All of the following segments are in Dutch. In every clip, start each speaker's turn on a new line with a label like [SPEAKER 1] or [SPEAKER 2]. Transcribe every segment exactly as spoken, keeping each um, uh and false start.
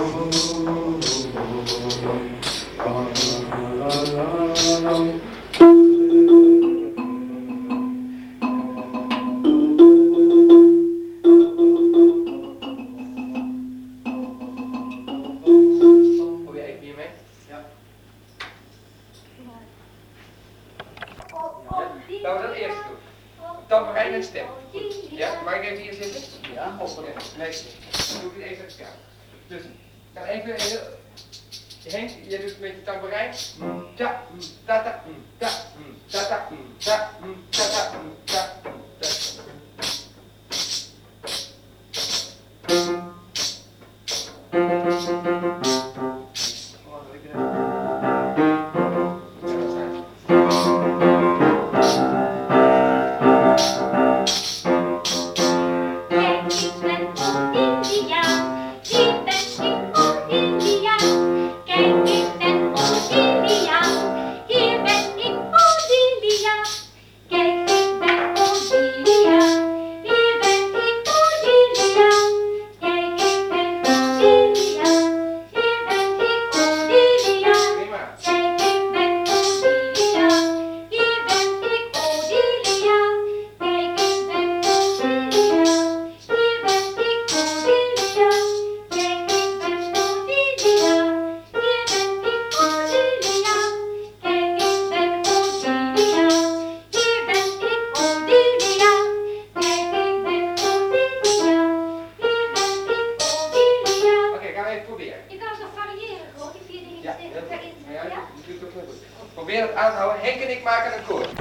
[SPEAKER 1] Laten we dat eerst doen. Tamboerijn en stem. Ja, mag ik even hier zitten?
[SPEAKER 2] Ja, of
[SPEAKER 1] ja. Nee, dan doe ik het even staan. Dus, ga even heel... Henk, jij doet met je tamboerijn. Ta, ta, ta, ta, ta, ta, ta, ta, ta, ta, Probeer het aanhouden. Henk en ik maken een koor.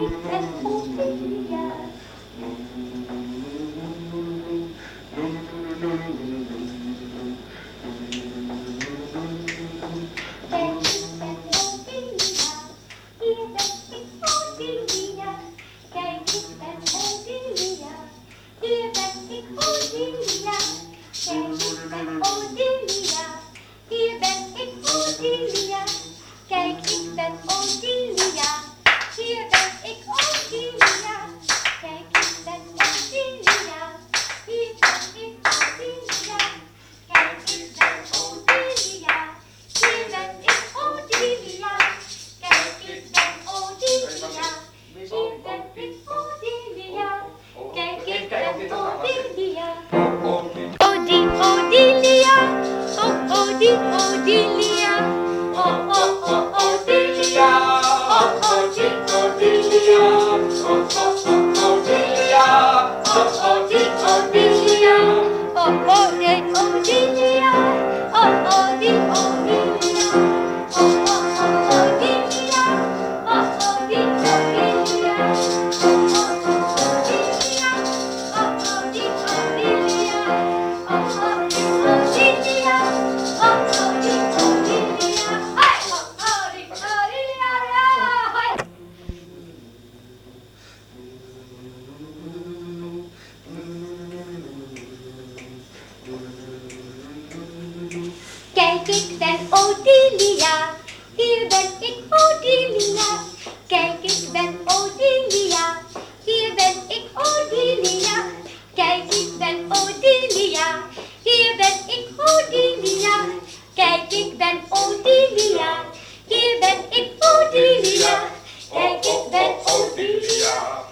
[SPEAKER 3] Kijk, ik ben Odilia, hier ben ik Odilia. Kijk, ik ben Odilia, hier ben ik Odilia. Kijk, ik ben Odilia, hier ben ik Odilia. Kijk, ik ben Odilia, hier ben ik Odilia. Kijk, ik ben Odilia,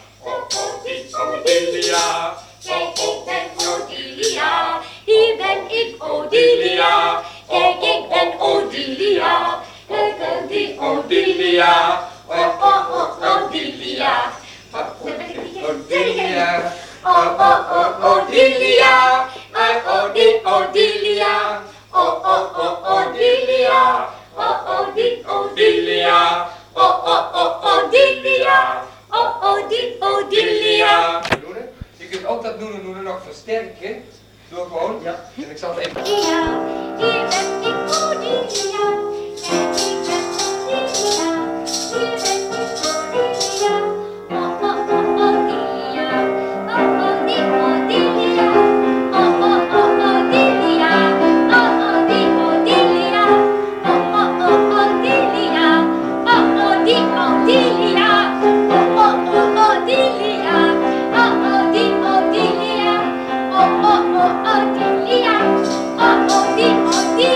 [SPEAKER 3] Odilia. Kijk, ik ben Odilia, hier ben ik Odilia. Kijk, ik ben Odilia, kijk, ik ben Odilia. Oh, oh, oh, Odilia.
[SPEAKER 1] Odilia.
[SPEAKER 3] Oh, oh, oh, Odilia. Oh, Odi, Odilia. Oh, oh, oh, Odilia. Oh, Odi, Odilia. Oh, oh, oh, Odilia. Oh, Odi, Odilia.
[SPEAKER 1] Je kunt ook dat noenen noenen nog versterken. Door gewoon, ja. En ik zal het even...
[SPEAKER 3] Ja, hier ben ik Odilia. Kijk, ik ben Odilia. Hier ben ik Odilia. Oh, oh, oh, Odilia. Oh, Odi, Odilia. Oh, oh, oh, Odilia. Oh, Odi, Odilia. Oh, oh, oh, Odilia. Oh, Odi, Odilia. Oh, oh, oh, Odilia. Oh, Odi, Odilia. Oh, oh, oh, Odilia. Oh, Odi, Odilia.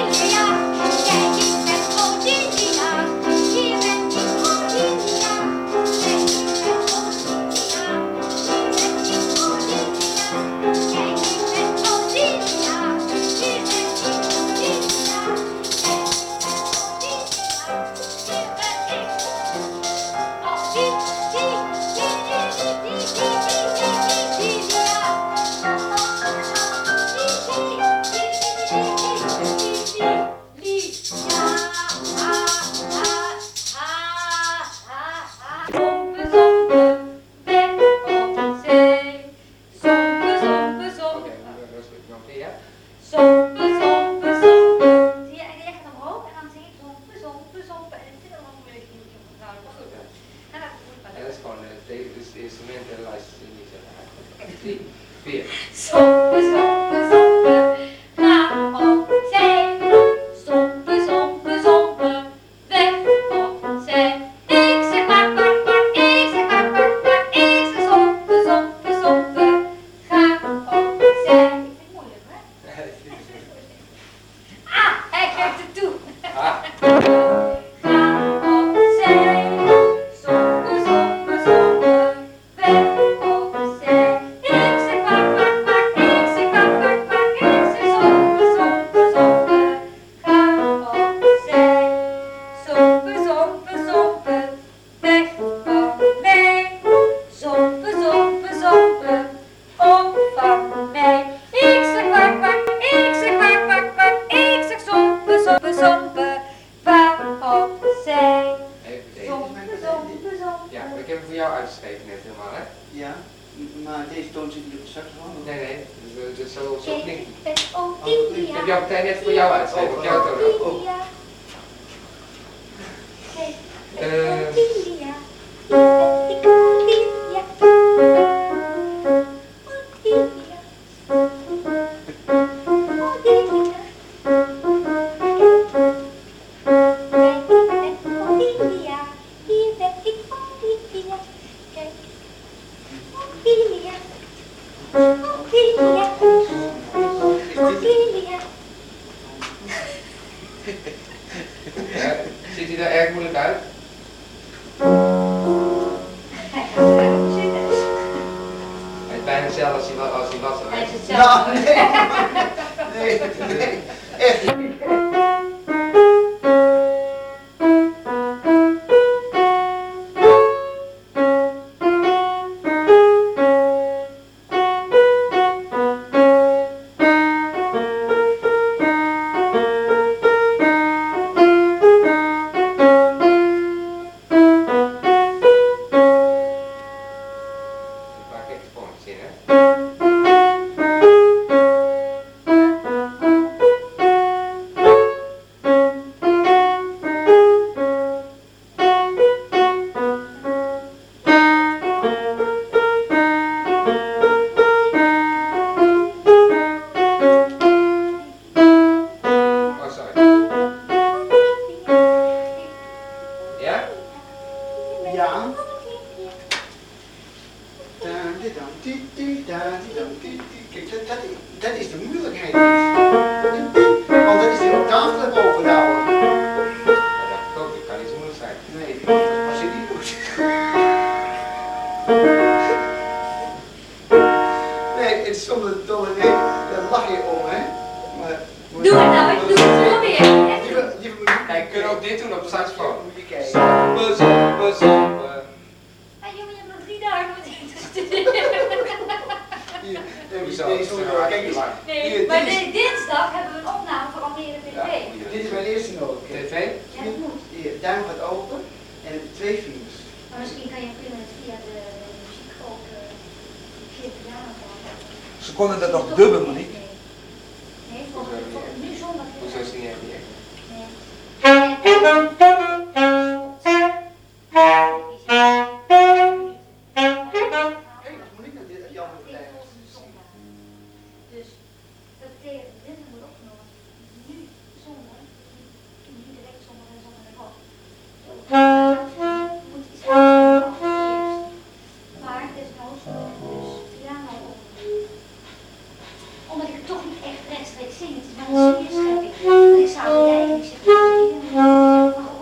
[SPEAKER 1] drie, vier.
[SPEAKER 3] Sompe, sompe, sompe, ga op zee. Sompe, sompe, sompe, weg op zee. Ik zeg kwak, kwak, kwak, ik zeg kwak, kwak, kwak, ik zeg sompe, sompe, sompe, ga op zee. Ik vind het moeilijk, hè? Ah, hij krijgt het toe.
[SPEAKER 1] Ah.
[SPEAKER 3] Ga op zee. Sompe, sompe, sompe, weg op zee. Ik zeg kwak, kwak, kwak, ik zeg kwak, kwak, kwak, ik zeg sompe, sompe, sompe, ga op zee. Sompe, sompe, sompe, weg van mij. Sompe, sompe, sompe, opvang mij. Ik zeg kwak, kwak, ik zeg kwak, kwak, kwak, ik zeg sompe, sompe, sompe, vaar op zee.
[SPEAKER 1] Even deze.
[SPEAKER 3] Sompe, sompe, sompe.
[SPEAKER 1] Ja, ik heb hem voor jou uitgeschreven net helemaal, hè?
[SPEAKER 2] Ja, m- maar deze toon zit niet op de saxofoon. of?
[SPEAKER 1] Nee, nee, dus, uh, dus zo, zo klinkt het.
[SPEAKER 3] Kijk, oh,
[SPEAKER 2] Oh,
[SPEAKER 3] India.
[SPEAKER 1] Ik heb jouw partij net voor jou uitgeschreven, op jouw toon.
[SPEAKER 3] Oh, India. Kijk,
[SPEAKER 1] Eh.
[SPEAKER 3] oh, India. Ik oh, India. Oh, India. Oh, India. Kijk, ik ben oh, India. Hier ben ik oh, India. Kijk. Oh, India. Oh, India. Oh, India.
[SPEAKER 1] Ja, ziet hij er erg moeilijk uit?
[SPEAKER 3] Hij gaat eruit zitten.
[SPEAKER 1] Hij is bijna hetzelfde als hij, wa- als hij was. Hoor.
[SPEAKER 3] Hij is hetzelfde.
[SPEAKER 2] Nou, nee, nee, nee, echt niet.
[SPEAKER 1] Een paar keer sprongetjes in, hè? Oh, sorry. Ja?
[SPEAKER 2] Ja. Dan, dit dan, dit, dit, dan, dit dan, dit, dit. Kijk, dat, dat, dat is de moeilijkheid niet. Want dat is de octaaf erboven houden.
[SPEAKER 1] Dat dacht ik ook, dat kan niet zo moeilijk zijn.
[SPEAKER 2] Nee, als je niet doet. Nee, het is soms een dolle nee, daar lach je om, hè. Maar,
[SPEAKER 3] Doe het nou, ik doe het nog weer. Echt.
[SPEAKER 2] Je, je, je,
[SPEAKER 1] Kijk, kunnen we ook dit doen op de saxofoon?
[SPEAKER 2] Moet je kijken.
[SPEAKER 1] Sompe, sompe, sompe.
[SPEAKER 3] Ah, jongen, je hebt nog drie dagen om het te studeren.
[SPEAKER 2] Hier,
[SPEAKER 1] Hoezo?
[SPEAKER 2] deze
[SPEAKER 1] Dat is
[SPEAKER 2] hoor,
[SPEAKER 1] wel
[SPEAKER 2] kijk eens.
[SPEAKER 1] lang.
[SPEAKER 3] Nee,
[SPEAKER 2] Hier,
[SPEAKER 3] maar
[SPEAKER 2] dit is-
[SPEAKER 3] de- dinsdag hebben we een opname voor Almere T V.
[SPEAKER 1] Ja,
[SPEAKER 2] Dit is mijn eerste noot.
[SPEAKER 1] T
[SPEAKER 2] Kijk.
[SPEAKER 1] V?
[SPEAKER 3] Ja, dat moet.
[SPEAKER 2] Hier, duim gaat open en twee vingers.
[SPEAKER 3] Maar misschien kan je kunnen het via de, de muziek ook uh, via de piano gaan.
[SPEAKER 4] Ze konden dat nog dubben, maar niet.
[SPEAKER 3] Nee, nee voor, voor, nu zondag.
[SPEAKER 1] Hoezo is die niet echt niet echt?
[SPEAKER 3] Nee.
[SPEAKER 2] Kijk, dat moet ik naar dit, Jan van der Leyen.
[SPEAKER 3] Dus dat betekent dat dit wordt opgenomen. Nu zondag, niet direct zondag en zondag erop. Moet iets anders eerst. Maar desnoods dus piano op. Omdat ik het toch niet echt rechtstreeks zing. Het is wel een sfeerschepping. Want ik zou het eigenlijk niet zeggen.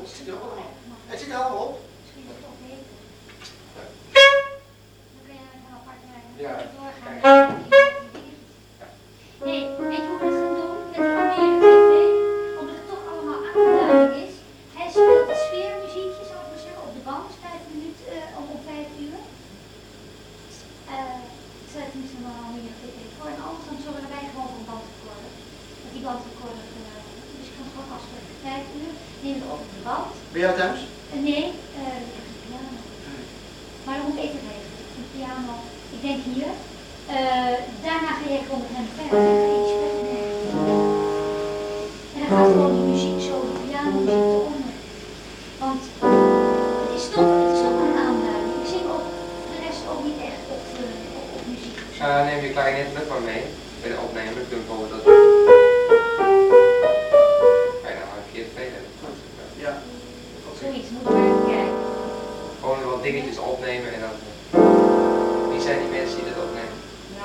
[SPEAKER 2] het zit er allemaal op. Het zit er allemaal op.
[SPEAKER 3] Misschien dat het opnemen. Dan kun je een apart
[SPEAKER 1] Ja.
[SPEAKER 3] doorgaan. Nee, weet je hoe we dat gaan doen met die andere tv? Omdat het toch allemaal aanduiding is. Hij speelt de sfeermuziekjes, zou ik maar zeggen, op de band, vijf minuten, uh, om op vijf uur. Uh, ik zet hem misschien wel al meer op tv voor. En anders dan zorgen wij gewoon voor een bandrecorder. Dat die bandrecorder, uh, dus je kan het gewoon afspreken. Vijf uur, neem het op de band.
[SPEAKER 2] Ben jij thuis?
[SPEAKER 3] Uh, nee, uh, ik heb een piano. Maar dat moet ik even regelen. Een piano, ik denk hier. Uh, daarna ga jij gewoon met hem verder. Dan ga je iets spelen. En dan gaat gewoon die muziek zo, de pianomuziek eronder. Want het is toch, het is toch een aanduiding. Ik zing ook de rest ook niet echt op, uh, op, op muziek.
[SPEAKER 1] Uh, neem je klarinet met maar mee. Bij de opnemen, dan kun je bijvoorbeeld dat. Bijna een keer spelen.
[SPEAKER 2] Ja.
[SPEAKER 3] Zoiets, moet maar even kijken.
[SPEAKER 1] Gewoon wat dingetjes opnemen en dan. Wie zijn die mensen die dat opnemen?
[SPEAKER 3] Ja,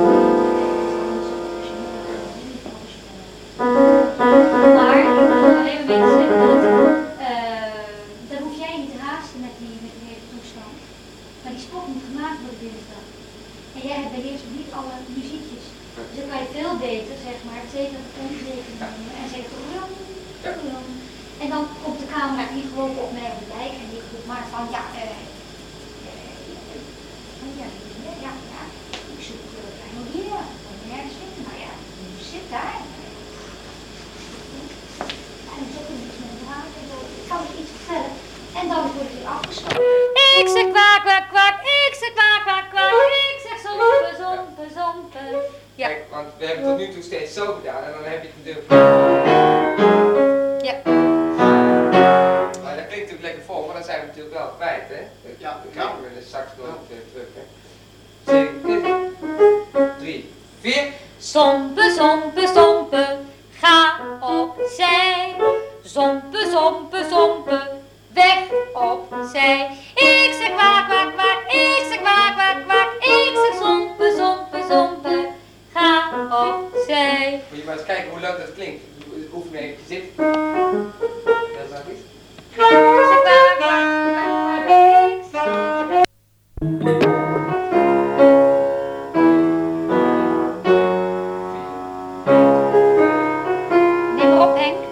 [SPEAKER 3] maar ik wil alleen maar mensen zeggen dat uh, dan hoef jij niet te haasten met die, met die hele toestand. Maar die spot moet gemaakt worden dinsdag. En jij hebt beheerst niet alle muziekjes. Dus dan kan je veel beter, zeg maar, zeker onzeker nemen en zeggen rum, rum. En dan komt de camera niet gewoon op mij op de dijk en ik roep maar van ja, eh, uh, ja, ja, ja, ik zoek uh, nog hier, ik kan het nergens vinden, maar ja, zit daar. En zo kun je iets met de haak en zo, ik kan het iets vertellen. En dan word ik weer afgestoken. Ik zeg kwak, kwak, kwak, ik zeg kwak, kwak, kwak, ik zeg zompe, zompe, zompe. Ja.
[SPEAKER 1] Kijk, want we hebben tot nu toe steeds zo gedaan en dan heb je het natuurlijk.
[SPEAKER 3] Ja.
[SPEAKER 1] Maar dat klinkt natuurlijk lekker vol, maar dan zijn we natuurlijk wel kwijt, hè?
[SPEAKER 2] Ja,
[SPEAKER 1] Dan
[SPEAKER 2] ja.
[SPEAKER 1] krijgen we de sax nooit uh, terug, hè? Zeven, drie, vier.
[SPEAKER 3] Zompe, zompe, zompe, ga opzij. Zompe, zompe, zompe, weg opzij. Ik zeg kwak, kwak, kwak, ik zeg kwak, kwak, kwak, ik zeg zompe, zompe, zompe, ga opzij.
[SPEAKER 1] Moet je maar eens kijken hoe leuk dat klinkt. Oefen even zitten. Dat is iets.
[SPEAKER 3] Ik zeg kwak, kwak, kwak, kwak, ik zeg... Neem maar op, Henk.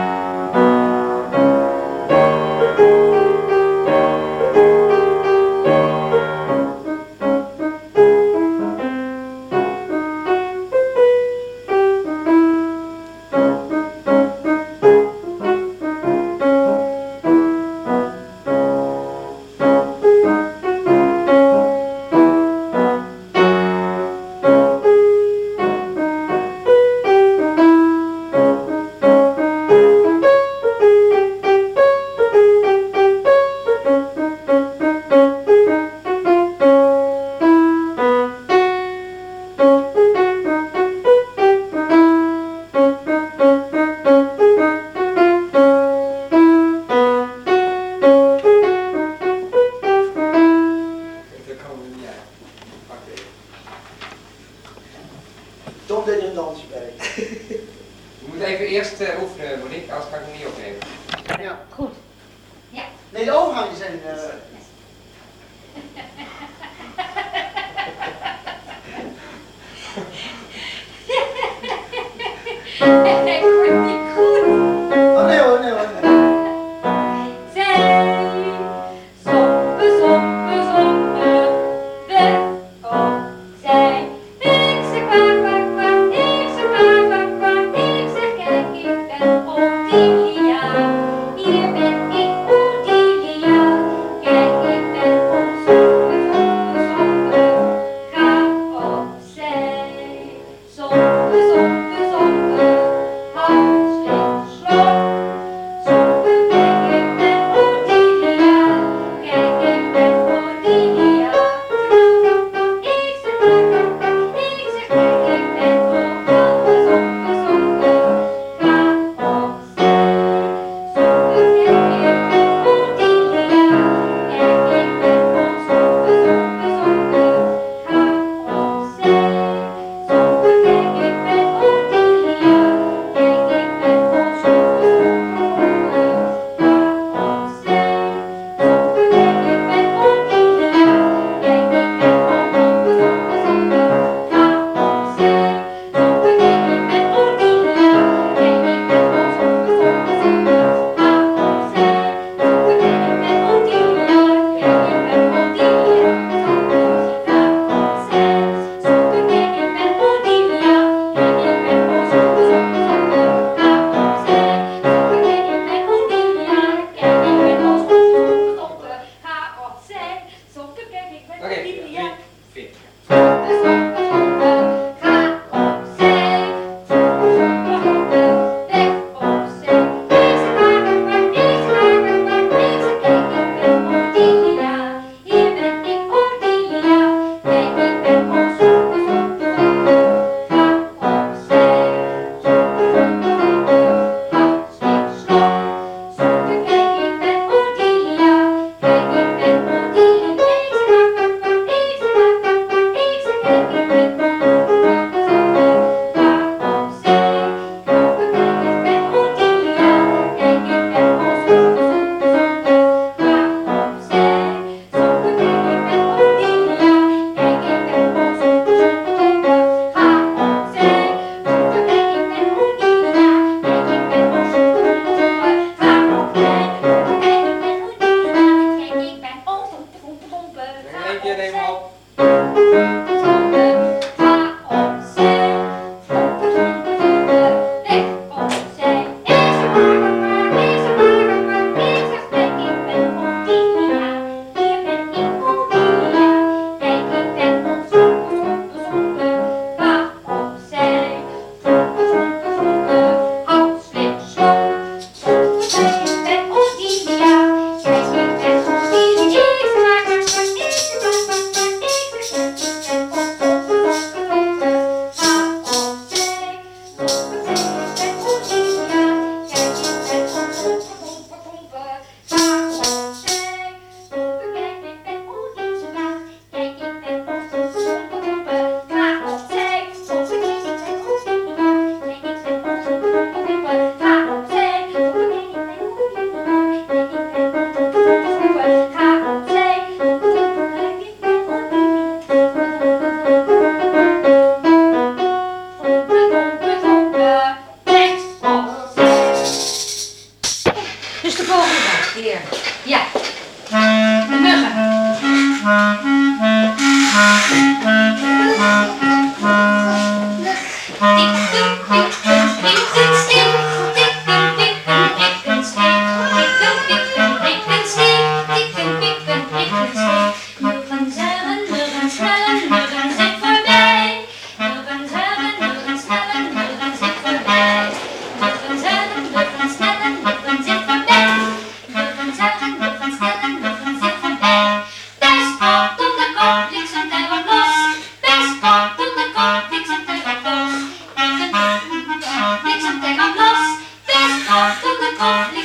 [SPEAKER 2] Tom deed er een dansje bij.
[SPEAKER 1] We moeten even eerst uh, oefenen, Monique, anders kan ik hem niet opnemen.
[SPEAKER 2] Ja.
[SPEAKER 3] Goed. Ja.
[SPEAKER 2] Nee, de overgangen zijn... Uh...
[SPEAKER 3] Ik word niet goed.
[SPEAKER 2] Oh nee hoor, nee hoor. Nee.
[SPEAKER 3] Zij, zompe, zompe, zompe, weg opzij. Ik zeg kwak, kwak, kwak, ik zeg kwak, kwak, kwak, ik zeg kijk, ik ben Odilia. Hier ben ik Odilia. Kijk, ik ben op zompe, zompe, zompe, ga opzij. Zompe, zompe, zompe, hou slik, slok. Zompe, kijk, ik ben Odilia. Kijk, ik ben Odilia. Ik zeg kwak, kwak, kwak, ik zeg kijk, ik ben Odilia. Zompe, zompe, ga opzij. Hier. Ja. De muggen.
[SPEAKER 5] Niks op de kant los, best hard op de kant.